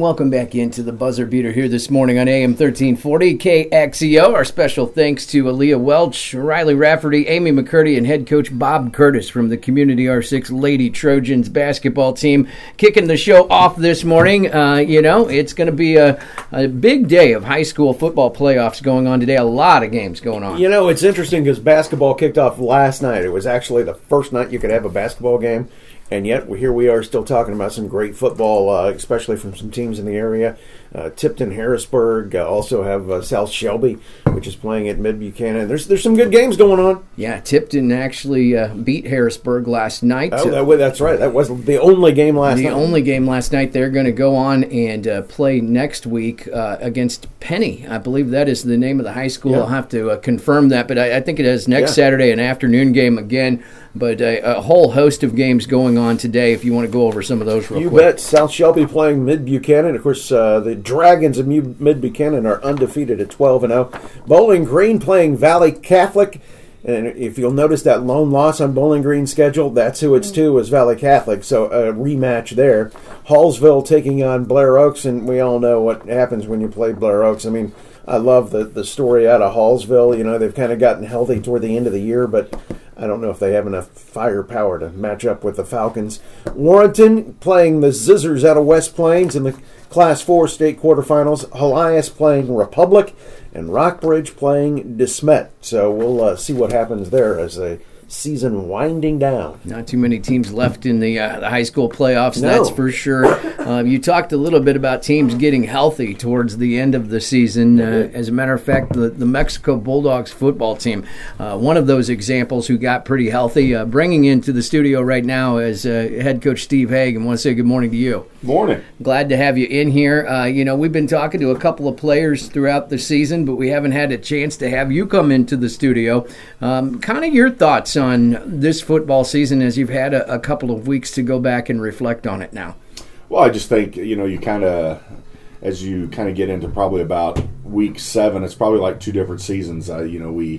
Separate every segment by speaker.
Speaker 1: welcome back into the Buzzer Beater here this morning on AM 1340 KXEO. Our special thanks to Aaliyah Welch, Riley Rafferty, Amy McCurdy, and head coach Bob Curtis from the Community R6 Lady Trojans basketball team. Kicking the show off this morning. It's going to be a big day of high school football playoffs going on today. A lot of games going on.
Speaker 2: You know, it's interesting because basketball kicked off last night. It was actually the first night you could have a basketball game. And yet, here we are still talking about some great football, especially from some teams in the area. Tipton, Harrisburg, also have South Shelby, which is playing at Mid-Buchanan. There's some good games going on.
Speaker 1: Yeah, Tipton actually beat Harrisburg last night.
Speaker 2: Oh, that's right. That was the only game last night.
Speaker 1: The only game last night. They're going to go on and play next week against Penny. I believe that is the name of the high school.
Speaker 2: Yeah.
Speaker 1: I'll have to confirm that, but I think it is next Saturday, an afternoon game again. But a whole host of games going on today if you want to go over some of those real quick.
Speaker 2: You bet. South Shelby playing Mid-Buchanan. Of course, the Dragons of Mid-Buchanan are undefeated at 12-0. Bowling Green playing Valley Catholic. And if you'll notice that lone loss on Bowling Green's schedule, that's who it's to, is Valley Catholic. So a rematch there. Hallsville taking on Blair Oaks, and we all know what happens when you play Blair Oaks. I mean, I love the story out of Hallsville. You know, they've kind of gotten healthy toward the end of the year, but I don't know if they have enough firepower to match up with the Falcons. Warrenton playing the Zizzers out of West Plains in the Class 4 state quarterfinals. Helias playing Republic, and Rockbridge playing DeSmet. So we'll see what happens there as a season winding down.
Speaker 1: Not too many teams left in the high school playoffs,
Speaker 2: No.
Speaker 1: That's for sure. You talked a little bit about teams getting healthy towards the end of the season. As a matter of fact, the Mexico Bulldogs football team, one of those examples who got pretty healthy, bringing into the studio right now is head coach Steve Haig, and I want to say good morning to you.
Speaker 3: Morning.
Speaker 1: Glad to have you in here. We've been talking to a couple of players throughout the season, but we haven't had a chance to have you come into the studio. Kind of your thoughts on this football season as you've had a couple of weeks to go back and reflect on it now.
Speaker 3: Well, I just think, you kind of, as you kind of get into probably about week 7, it's probably like two different seasons. We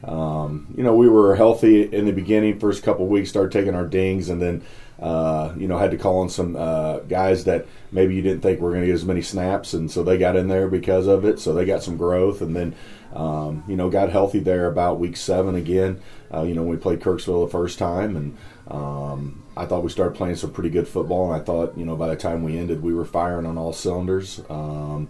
Speaker 3: were healthy in the beginning, first couple of weeks, started taking our dings, and then had to call on some guys that maybe you didn't think were going to get as many snaps, and so they got in there because of it. So they got some growth, and then got healthy there about week 7 again. We played Kirksville the first time, and I thought we started playing some pretty good football, and I thought by the time we ended, we were firing on all cylinders, there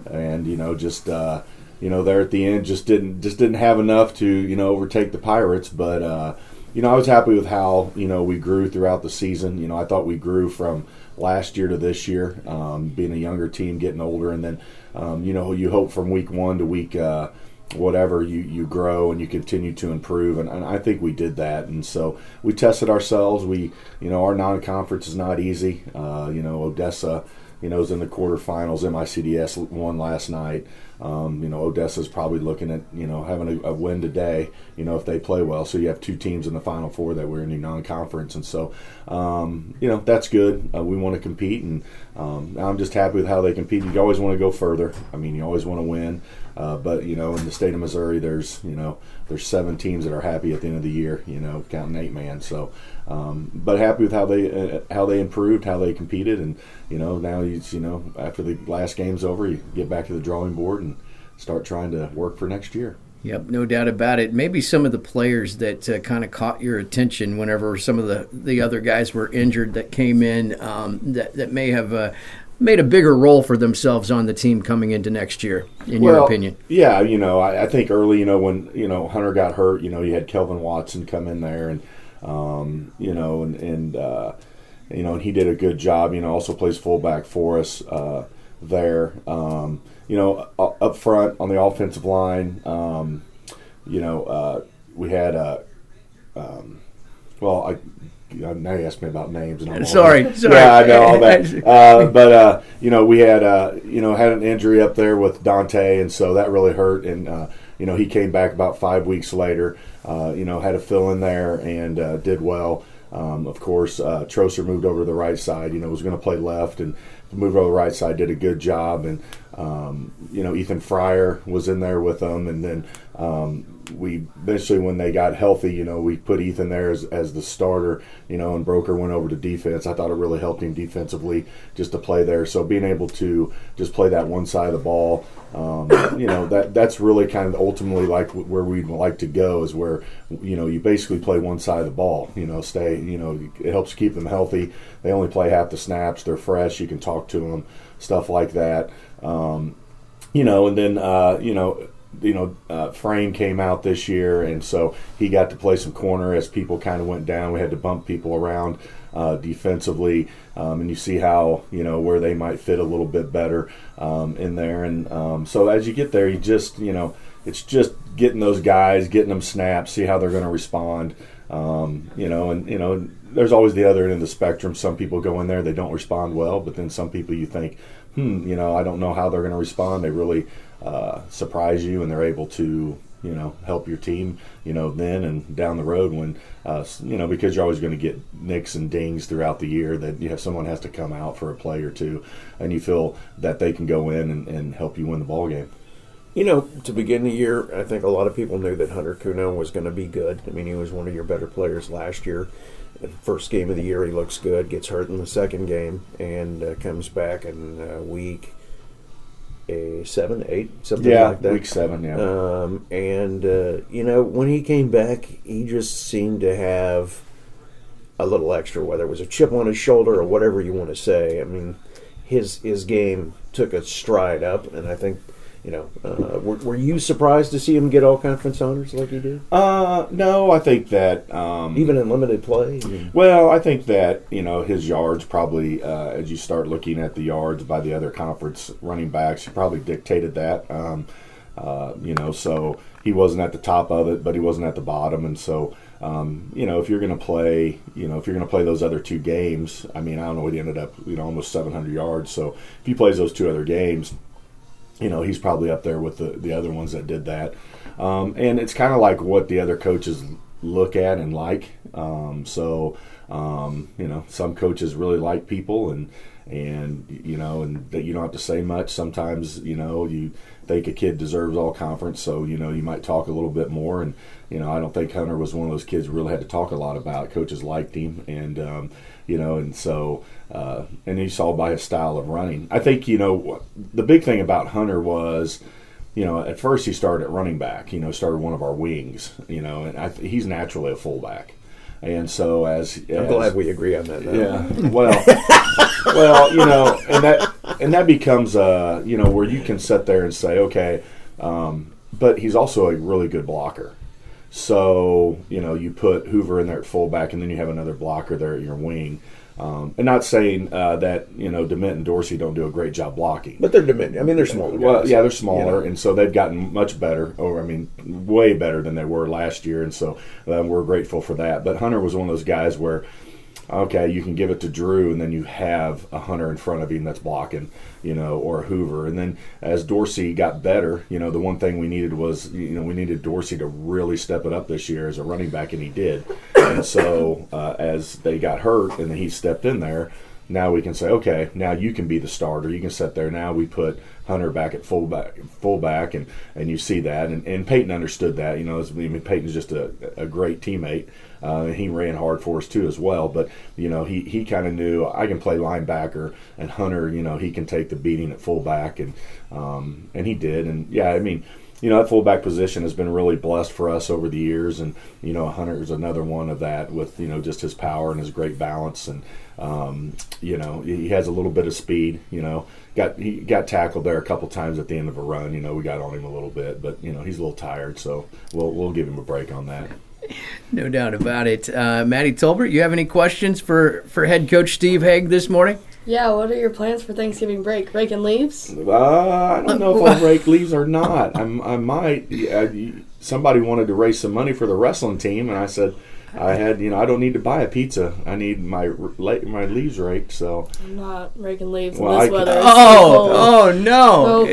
Speaker 3: at the end just didn't have enough to overtake the Pirates, but. I was happy with how, we grew throughout the season. I thought we grew from last year to this year, being a younger team, getting older. And then, you hope from week 1 to week whatever, you grow and you continue to improve. And I think we did that. And so we tested ourselves. Our non-conference is not easy. Odessa, is in the quarterfinals. MICDS won last night. Odessa's probably looking at, having a win today, if they play well. So you have two teams in the Final Four that were in the non-conference. And so, that's good. We want to compete, and I'm just happy with how they compete. You always want to go further. I mean, you always want to win. But, in the state of Missouri, there's 7 teams that are happy at the end of the year, counting 8-man. So, but happy with how they improved, how they competed. And, now after the last game's over, you get back to the drawing board and start trying to work for next year.
Speaker 1: Yep, no doubt about it. Maybe some of the players that kind of caught your attention whenever some of the other guys were injured that came in that may have made a bigger role for themselves on the team coming into next year, in your opinion? Yeah,
Speaker 3: I think early, when, Hunter got hurt, you had Kelvin Watson come in there, and, and he did a good job, also plays fullback for us there. Up front on the offensive line, we had now you asked me about names. And
Speaker 1: sorry.
Speaker 3: Yeah, I know all that. But we had had an injury up there with Dante, and so that really hurt. And he came back about 5 weeks later. Had to fill in there and did well. Of course, Troser moved over to the right side. Was going to play left and moved over to the right side. Did a good job, and Ethan Fryer was in there with them, and then we eventually, when they got healthy, we put Ethan there as the starter, and Broker went over to defense. I thought it really helped him defensively just to play there. So being able to just play that one side of the ball, that's really kind of ultimately like where we'd like to go, is where, you basically play one side of the ball, it helps keep them healthy. They only play half the snaps. They're fresh. You can talk to them, stuff like that. And then, Frame came out this year, and so he got to play some corner as people kind of went down. We had to bump people around defensively, and you see how, where they might fit a little bit better in there. And so as you get there, you just, it's just getting those guys, getting them snaps, see how they're going to respond. There's always the other end of the spectrum. Some people go in there, they don't respond well, but then some people you think, I don't know how they're going to respond. They really surprise you, and they're able to, help your team, then and down the road when, because you're always going to get nicks and dings throughout the year that someone has to come out for a play or two, and you feel that they can go in and help you win the ball game.
Speaker 2: To begin the year, I think a lot of people knew that Hunter Kuno was going to be good. I mean, he was one of your better players last year. The first game of the year, he looks good, gets hurt in the second game, and comes back in week 7, 8, something like that.
Speaker 3: Week 7, yeah.
Speaker 2: When he came back, he just seemed to have a little extra, whether it was a chip on his shoulder or whatever you want to say. I mean, his game took a stride up, and I think, were you surprised to see him get all conference honors like he did?
Speaker 3: No, I think that
Speaker 2: even in limited play.
Speaker 3: Well, I think that his yards probably, as you start looking at the yards by the other conference running backs, he probably dictated that. So he wasn't at the top of it, but he wasn't at the bottom, and so. If you're going to play, those other two games, I mean, I don't know what he ended up, almost 700 yards. So if he plays those two other games, he's probably up there with the other ones that did that. And it's kind of like what the other coaches look at and like. Some coaches really like people and that you don't have to say much. Sometimes, you think a kid deserves all conference, so, you might talk a little bit more. And, I don't think Hunter was one of those kids who really had to talk a lot about. Coaches liked him, and, and so, and you saw by his style of running. I think, the big thing about Hunter was, at first he started at running back, started one of our wings, and he's naturally a fullback. And so I'm
Speaker 2: glad we agree on that now.
Speaker 3: Yeah. And that becomes where you can sit there and say, okay, but he's also a really good blocker. So, you put Hoover in there at fullback, and then you have another blocker there at your wing. And not saying that, DeMint and Dorsey don't do a great job blocking.
Speaker 2: But they're diminished. I mean, they're smaller guys.
Speaker 3: Well, yeah, they're smaller, and so they've gotten much better, way better than they were last year, and so we're grateful for that. But Hunter was one of those guys where, okay, you can give it to Drew, and then you have a Hunter in front of him that's blocking, or a Hoover. And then as Dorsey got better, the one thing we needed was, we needed Dorsey to really step it up this year as a running back, and he did. And so as they got hurt and then he stepped in there, now we can say, okay, now you can be the starter. You can sit there. Now we put Hunter back at fullback, and you see that. And Peyton understood that. Peyton's just a great teammate. He ran hard for us too as well. But, he kind of knew I can play linebacker, and Hunter, he can take the beating at fullback. And he did. And, yeah, that fullback position has been really blessed for us over the years. And, Hunter is another one of that with, just his power and his great balance. And, he has a little bit of speed, he got tackled there a couple times at the end of a run. We got on him a little bit, but, he's a little tired. So we'll give him a break on that.
Speaker 1: No doubt about it. Maddie Tolbert, you have any questions for head coach Steve Haig this morning?
Speaker 4: Yeah, what are your plans for Thanksgiving break? Raking leaves?
Speaker 3: I don't know if I'll rake leaves or not. I might. Somebody wanted to raise some money for the wrestling team, and I said, I don't need to buy a pizza. I need my leaves raked. So
Speaker 4: I'm not raking leaves in this weather.
Speaker 1: Oh no!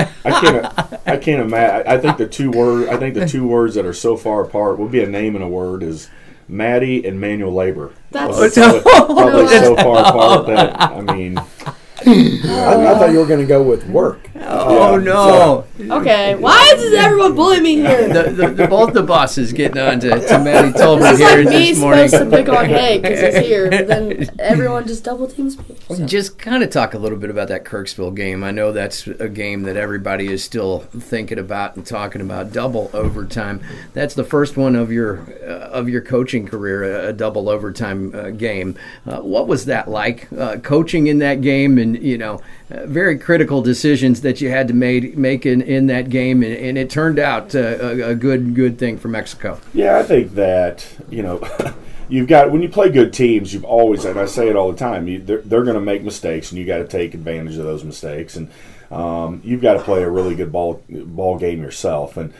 Speaker 3: I can't imagine. I think the two words that are so far apart will be a name and a word is Maddie and manual labor.
Speaker 4: That's
Speaker 3: probably so far apart that
Speaker 2: I thought you were going to go with work.
Speaker 1: Oh, no.
Speaker 4: Okay, why does everyone bully me here?
Speaker 1: Both the bosses getting on to Matty Tolbert
Speaker 4: This is
Speaker 1: here
Speaker 4: like me
Speaker 1: this morning.
Speaker 4: supposed to pick on Hank because he's here, but then everyone just double teams me. So.
Speaker 1: Just kind of talk a little bit about that Kirksville game. I know that's a game that everybody is still thinking about and talking about. Double overtime. That's the first one of your coaching career, a double overtime game. What was that like, coaching in that game, and very critical decisions that you had to make in that game, and it turned out a good thing for Mexico.
Speaker 3: Yeah, I think that you've got, when you play good teams, you've always, and I say it all the time, they're going to make mistakes, and you got to take advantage of those mistakes, and you've got to play a really good ball game yourself. And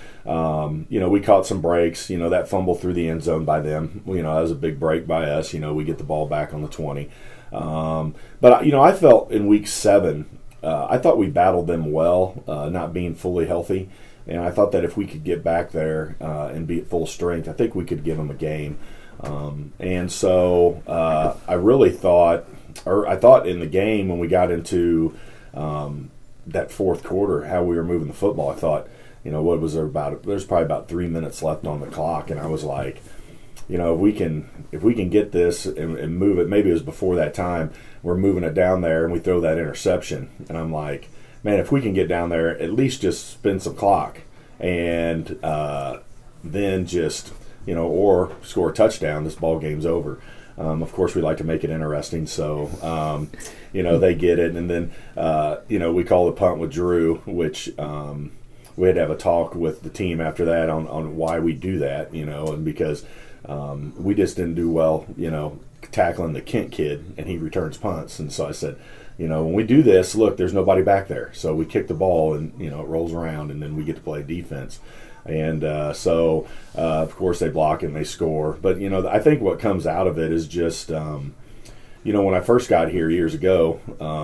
Speaker 3: we caught some breaks. That fumble through the end zone by them. That was a big break by us. We get the ball back on the 20. But I felt in week 7, I thought we battled them well, not being fully healthy. And I thought that if we could get back there and be at full strength, I think we could give them a game. And so I really thought, I thought in the game when we got into that fourth quarter, how we were moving the football, I thought, what was there about? There's probably about 3 minutes left on the clock, and I was like, if we can get this and move it, maybe it was before that time, we're moving it down there and we throw that interception, and I'm like, man, if we can get down there, at least just spend some clock, and then just or score a touchdown, this ball game's over. Of course, we like to make it interesting, so they get it, and then we call the punt with Drew, which we had to have a talk with the team after that on why we do that, and because we just didn't do well, tackling the Kent kid, and he returns punts, and so I said, when we do this, look, there's nobody back there, so we kick the ball, and it rolls around, and then we get to play defense. And so, of course, they block and they score. But, I think what comes out of it is just, when I first got here years ago,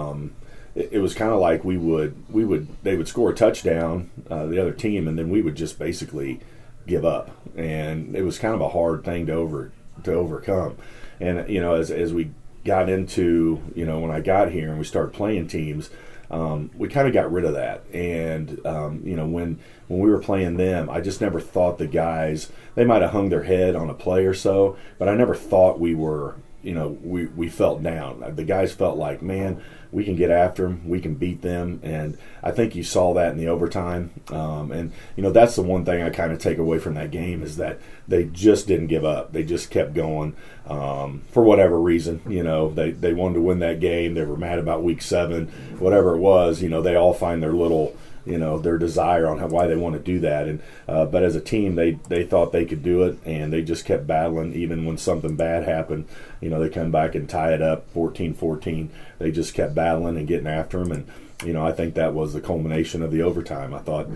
Speaker 3: it was kind of like they would score a touchdown, the other team, and then we would just basically give up. And it was kind of a hard thing to overcome. And, as we got into, when I got here and we started playing teams, we kind of got rid of that. And, when we were playing them, I just never thought the guys, they might have hung their head on a play or so, but I never thought we were, we felt down. The guys felt like, man, we can get after them, we can beat them, and I think you saw that in the overtime. And that's the one thing I kind of take away from that game, is that they just didn't give up. They just kept going for whatever reason. They wanted to win that game. They were mad about week 7, whatever it was. They all find their little, their desire on why they want to do that. And but as a team, they thought they could do it, and they just kept battling. Even when something bad happened, they come back and tie it up 14-14. They just kept battling and getting after them. And I think that was the culmination of the overtime. I thought,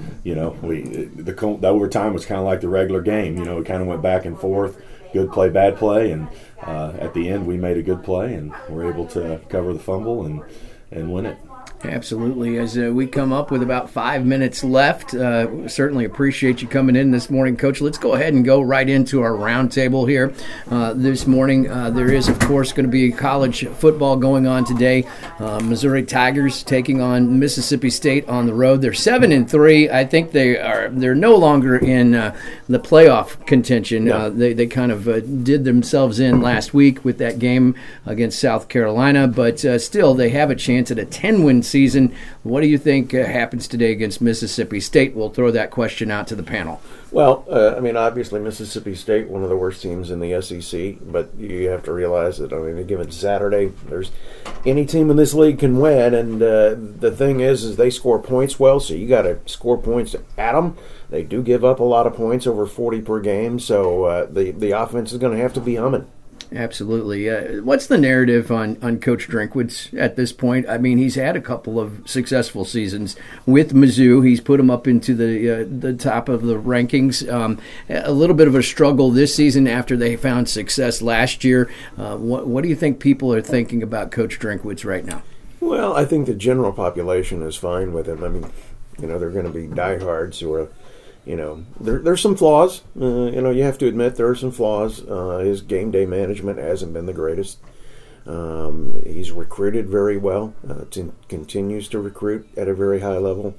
Speaker 3: the overtime was kind of like the regular game. It kind of went back and forth, good play, bad play, and at the end we made a good play and were able to cover the fumble and win it.
Speaker 1: Absolutely. As we come up with about 5 minutes left, certainly appreciate you coming in this morning, Coach. Let's go ahead and go right into our roundtable here this morning. There is, of course, going to be college football going on today. Missouri Tigers taking on Mississippi State on the road. They're 7-3. I think they're no longer in the playoff contention. No. They kind of did themselves in last week with that game against South Carolina, but still they have a chance at a 10-win season. What do you think happens today against Mississippi State? We'll throw that question out to the panel.
Speaker 2: Well, obviously Mississippi State, one of the worst teams in the SEC, but you have to realize that, a given Saturday, there's any team in this league can win, and the thing is they score points well, so you got to score points at them. They do give up a lot of points, over 40 per game, so the offense is going to have to be humming.
Speaker 1: Absolutely. What's the narrative on Coach Drinkwitz at this point? He's had a couple of successful seasons with Mizzou. He's put them up into the top of the rankings. A little bit of a struggle this season after they found success last year. What do you think people are thinking about Coach Drinkwitz right now?
Speaker 2: Well, I think the general population is fine with him. They're going to be diehards who are, there's some flaws. You have to admit there are some flaws. His game day management hasn't been the greatest. He's recruited very well. Continues to recruit at a very high level.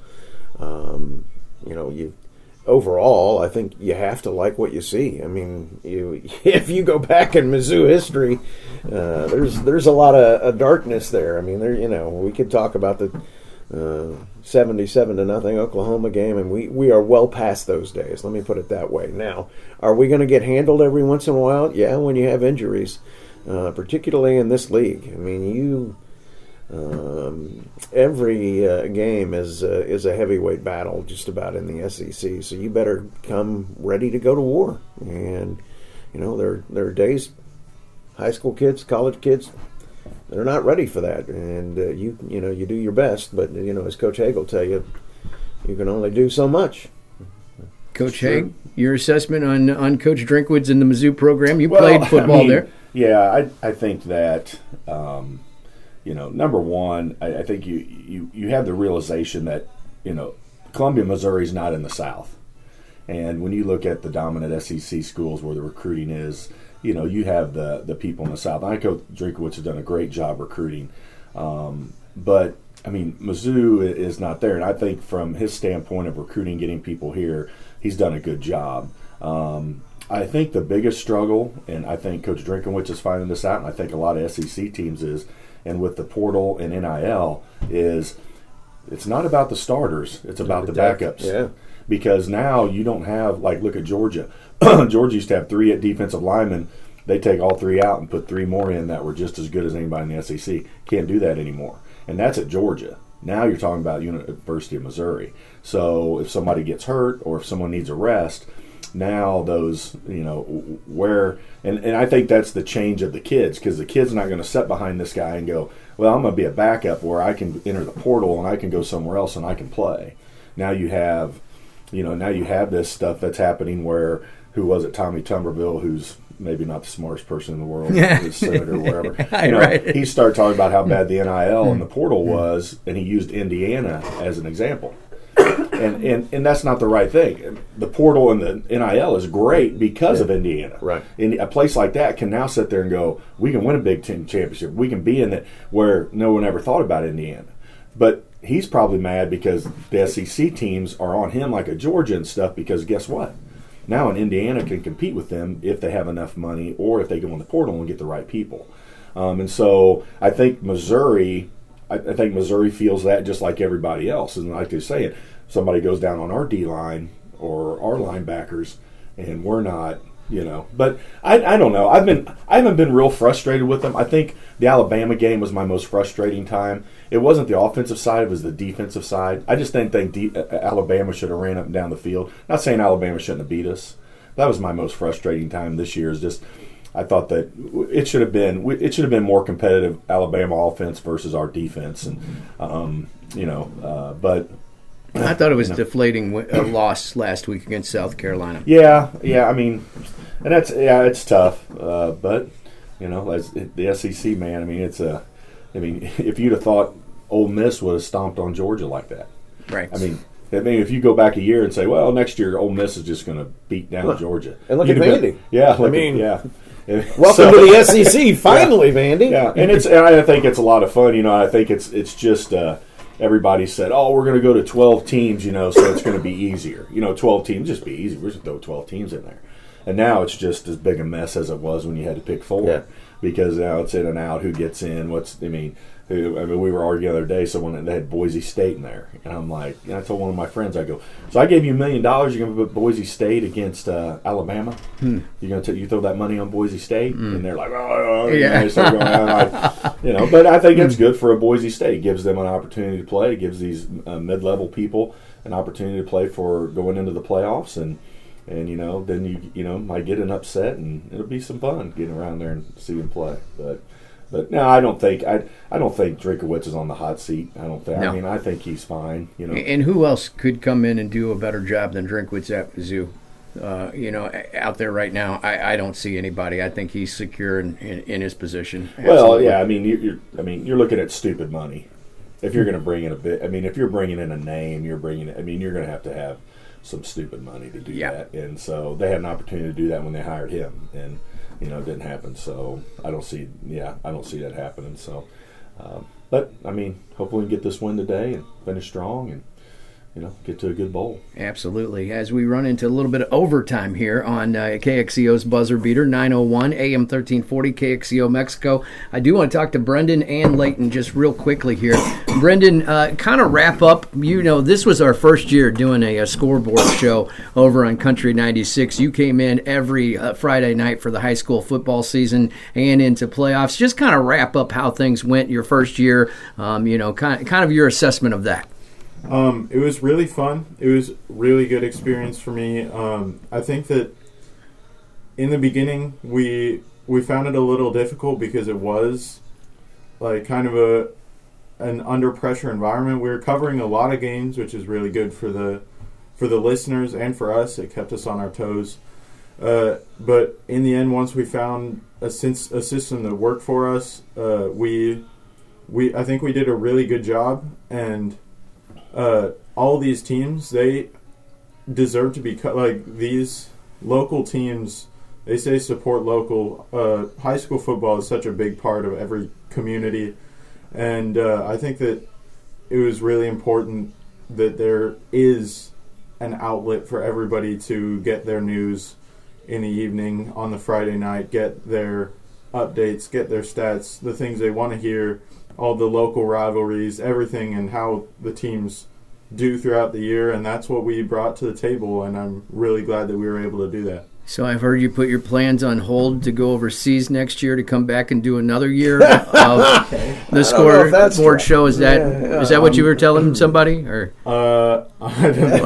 Speaker 2: Overall, I think you have to like what you see. I mean, if you go back in Mizzou history, there's a lot of darkness there. I mean, we could talk about the 77-0 Oklahoma game, and we are well past those days. Let me put it that way. Now, are we going to get handled every once in a while? Yeah, when you have injuries, particularly in this league. I mean, every game is a heavyweight battle just about in the SEC, so you better come ready to go to war. And there are days, high school kids, college kids, they're not ready for that, and you do your best, but as Coach Haig will tell you, you can only do so much.
Speaker 1: Coach Haig, your assessment on Coach Drinkwitz and the Mizzou program? You played football there.
Speaker 3: Yeah, I think that number one, I think you have the realization that Columbia, Missouri is not in the South, and when you look at the dominant SEC schools where the recruiting is, you have the people in the South. I know Coach Drinkwitz has done a great job recruiting, but I mean Mizzou is not there, and I think from his standpoint of recruiting, getting people here, he's done a good job. I think the biggest struggle, and I think Coach Drinkwitz is finding this out, and I think a lot of SEC teams is, and with the portal and NIL, is it's not about the starters, it's about the backups.
Speaker 2: Yeah.
Speaker 3: Because now you don't have, look at Georgia. Georgia used to have 3 defensive linemen. They take all 3 out and put 3 more in that were just as good as anybody in the SEC. Can't do that anymore. And that's at Georgia. Now you're talking about University of Missouri. So if somebody gets hurt or if someone needs a rest, now those, where – and I think that's the change of the kids, because the kid's not going to sit behind this guy and go, well, I'm going to be a backup where I can enter the portal and I can go somewhere else and I can play. Now you have – now you have this stuff that's happening where, who was it, Tommy Tuberville, who's maybe not the smartest person in the world, his senator or whatever.
Speaker 1: Right.
Speaker 3: He started talking about how bad the NIL and the portal was, and he used Indiana as an example. And that's not the right thing. The portal and the NIL is great because of Indiana.
Speaker 2: Right.
Speaker 3: And a place like that can now sit there and go, we can win a Big Ten championship. We can be in it where no one ever thought about Indiana. But he's probably mad because the SEC teams are on him like a Georgia and stuff, because guess what? Now an Indiana can compete with them if they have enough money or if they go in the portal and get the right people. And so I think Missouri feels that just like everybody else. And like they're saying, somebody goes down on our D-line or our linebackers and we're not, But I don't know. I haven't been real frustrated with them. I think the Alabama game was my most frustrating time. It wasn't the offensive side, it was the defensive side. I just didn't think Alabama should have ran up and down the field. Not saying Alabama shouldn't have beat us. That was my most frustrating time this year. Is just I thought that it should have been more competitive, Alabama offense versus our defense, and but
Speaker 1: I thought it was deflating a loss last week against South Carolina.
Speaker 3: Yeah. I mean, and it's tough, but as the SEC, man. I mean, if you'd have thought Ole Miss would have stomped on Georgia like that,
Speaker 1: right?
Speaker 3: I mean, if you go back a year and say, well, next year Ole Miss is just going to beat down Georgia,
Speaker 2: and look at Vandy.
Speaker 3: Welcome
Speaker 2: to the SEC, finally, Vandy.
Speaker 3: Yeah, and I think it's a lot of fun. I think it's just. Everybody said, oh, we're going to go to 12 teams, so it's going to be easier. 12 teams, just be easy. We're just going to throw 12 teams in there. And now it's just as big a mess as it was when you had to pick 4, because now it's in and out, who gets in, we were arguing the other day, someone they had Boise State in there. And I'm like, I told one of my friends, I go, so I gave you $1 million, you're going to put Boise State against Alabama? You're going to you throw that money on Boise State? And they're like, they start going around but I think it's good for a Boise State. It gives them an opportunity to play. It gives these mid-level people an opportunity to play for going into the playoffs, and then you might get an upset, and it'll be some fun getting around there and see them play. But no, I don't think Drinkwitz is on the hot seat. I don't think. No. I mean, I think he's fine.
Speaker 1: And who else could come in and do a better job than Drinkwitz at Mizzou? Out there right now, I don't see anybody. I think he's secure in his position. Absolutely.
Speaker 3: Well, yeah. I mean, you're looking at stupid money. If you're going to bring in if you're bringing in a name, you're going to have some stupid money to do
Speaker 1: Yeah.
Speaker 3: that. And so they had an opportunity to do that when they hired him, and it didn't happen. So I don't see that happening. So, but I mean, hopefully we can get this win today and finish strong and get to a good bowl.
Speaker 1: Absolutely. As we run into a little bit of overtime here on KXEO's Buzzer Beater, 9:01 AM 1340 KXEO Mexico. I do want to talk to Brendan and Leighton just real quickly here. Brendan, kind of wrap up. This was our first year doing a scoreboard show over on Country 96. You came in every Friday night for the high school football season and into playoffs. Just kind of wrap up how things went your first year, kind of your assessment of that.
Speaker 5: It was really fun. It was a really good experience for me. I think that in the beginning we found it a little difficult because it was like kind of an under pressure environment. We were covering a lot of games, which is really good for the listeners and for us. It kept us on our toes. But in the end, once we found a system that worked for us, I think we did a really good job. And all these teams, they deserve to be like these local teams. They say support local. High school football is such a big part of every community, and I think that it was really important that there is an outlet for everybody to get their news in the evening on the Friday night, get their updates, get their stats, the things they want to hear, all the local rivalries, everything, and how the teams do throughout the year, and that's what we brought to the table, and I'm really glad that we were able to do that.
Speaker 1: So I've heard you put your plans on hold to go overseas next year to come back and do another year of the scoreboard show. Is that what you were telling somebody? Or
Speaker 5: I don't know.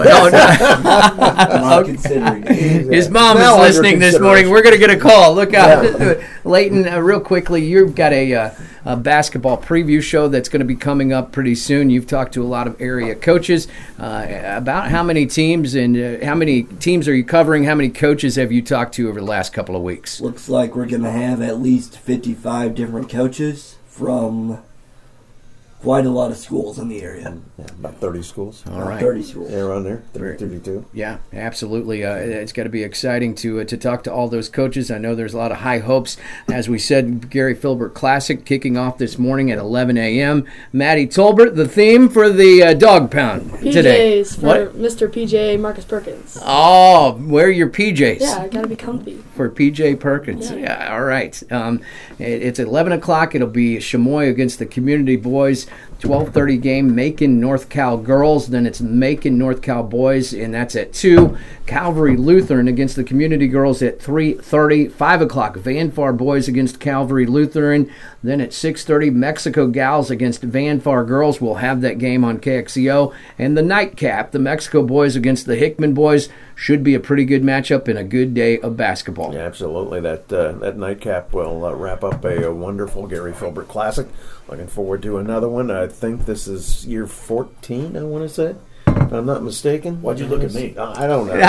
Speaker 6: I'm not considering it.
Speaker 1: His mom
Speaker 2: Now
Speaker 1: is
Speaker 2: under
Speaker 1: listening this morning. We're going to get a call. Look out. Leighton, real quickly, you've got a basketball preview show that's going to be coming up pretty soon. You've talked to a lot of area coaches about how many teams and how many teams are you covering? How many coaches have you talked to over the last couple of weeks?
Speaker 6: Looks like we're going to have at least 55 different coaches from quite a lot of schools in the area.
Speaker 2: Yeah, about 30 schools.
Speaker 1: All right.
Speaker 6: 30 schools.
Speaker 2: Yeah, around there, 32.
Speaker 1: Yeah, absolutely. It's got to be exciting to talk to all those coaches. I know there's a lot of high hopes. As we said, Gary Filbert Classic kicking off this morning at 11 a.m. Maddie Tolbert, the theme for the Dog Pound today.
Speaker 4: PJs for
Speaker 1: What?
Speaker 4: Mr. PJ Marcus Perkins.
Speaker 1: Oh, wear your PJs.
Speaker 4: Yeah, I gotta be comfy.
Speaker 1: For PJ Perkins. Yeah, all right. It's 11 o'clock. It'll be Chamois against the Community Boys. 12:30 game, Macon North Cal girls. Then it's Macon North Cal boys, and that's at 2. Calvary Lutheran against the Community girls at 3:30. 5 o'clock, Vanfar boys against Calvary Lutheran. Then at 6:30, Mexico gals against Vanfar girls. We'll have that game on KXEO. And the nightcap, the Mexico boys against the Hickman boys. Should be a pretty good matchup and a good day of basketball.
Speaker 2: Yeah, absolutely. That nightcap will wrap up a wonderful Gary Filbert Classic. Looking forward to another one. I think this is year 14, I want to say. If I'm not mistaken.
Speaker 3: Why'd you look at me?
Speaker 2: I don't know.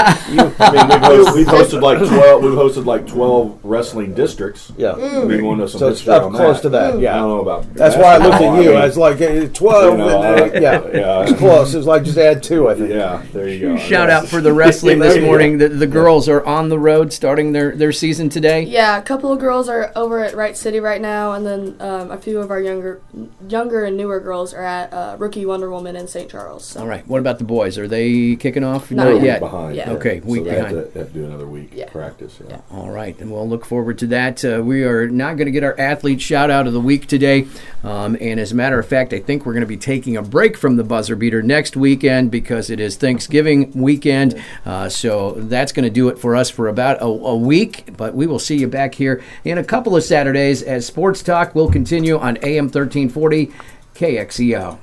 Speaker 3: We've hosted like 12. We've hosted like 12 wrestling districts.
Speaker 2: Yeah.
Speaker 3: We want to know some
Speaker 2: So it's
Speaker 3: history
Speaker 2: up
Speaker 3: on
Speaker 2: close
Speaker 3: that.
Speaker 2: to that. Yeah.
Speaker 3: I don't know about.
Speaker 2: That's why I looked
Speaker 3: basketball.
Speaker 2: at you.
Speaker 3: mean,
Speaker 2: I was like, 12.
Speaker 3: You know, yeah.
Speaker 2: It's close. It was like just add 2, I think.
Speaker 3: Yeah, there you go.
Speaker 1: Shout out for the wrestling this morning. The girls are on the road starting their season today.
Speaker 4: Yeah, a couple of girls are over at Wright City right now, and then a few of our younger and newer girls are at Rookie Wonder Woman in St. Charles. So.
Speaker 1: All right. What about the boys? Are they kicking off?
Speaker 4: Not
Speaker 3: We're a week
Speaker 4: yet.
Speaker 3: behind.
Speaker 4: Yeah.
Speaker 1: Okay,
Speaker 3: So
Speaker 1: week
Speaker 3: they
Speaker 1: behind.
Speaker 3: have to do another week
Speaker 4: Yeah.
Speaker 3: practice. Yeah.
Speaker 1: All right, and we'll look forward to that. We are not going to get our athlete shout out of the week today. And as a matter of fact, I think we're going to be taking a break from the Buzzer Beater next weekend because it is Thanksgiving weekend. So that's going to do it for us for about a week. But we will see you back here in a couple of Saturdays as Sports Talk will continue on AM 1340 KXEO.